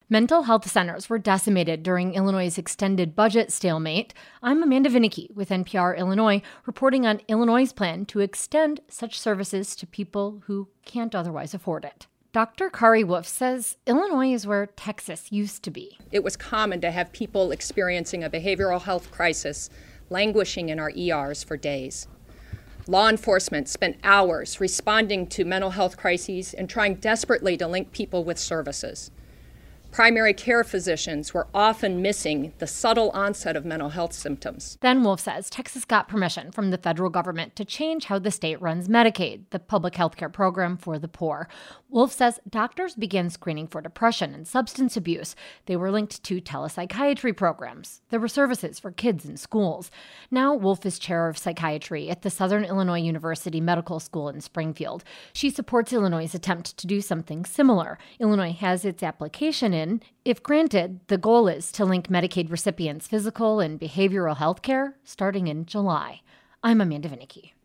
Mental health centers were decimated during Illinois' extended budget stalemate. I'm Amanda Vinicky with NPR Illinois, reporting on Illinois' plan to extend such services to people who can't otherwise afford it. Dr. Kari Wolf says Illinois is where Texas used to be. It was common to have people experiencing a behavioral health crisis languishing in our ERs for days. Law enforcement spent hours responding to mental health crises and trying desperately to link people with services. Primary care physicians were often missing the subtle onset of mental health symptoms. Then Wolf says Texas got permission from the federal government to change how the state runs Medicaid, the public health care program for the poor. Wolf says doctors began screening for depression and substance abuse. They were linked to telepsychiatry programs. There were services for kids in schools. Now Wolf is chair of psychiatry at the Southern Illinois University Medical School in Springfield. She supports Illinois' attempt to do something similar. Illinois has its application in. If granted, the goal is to link Medicaid recipients' physical and behavioral health care starting in July. I'm Amanda Vinicky.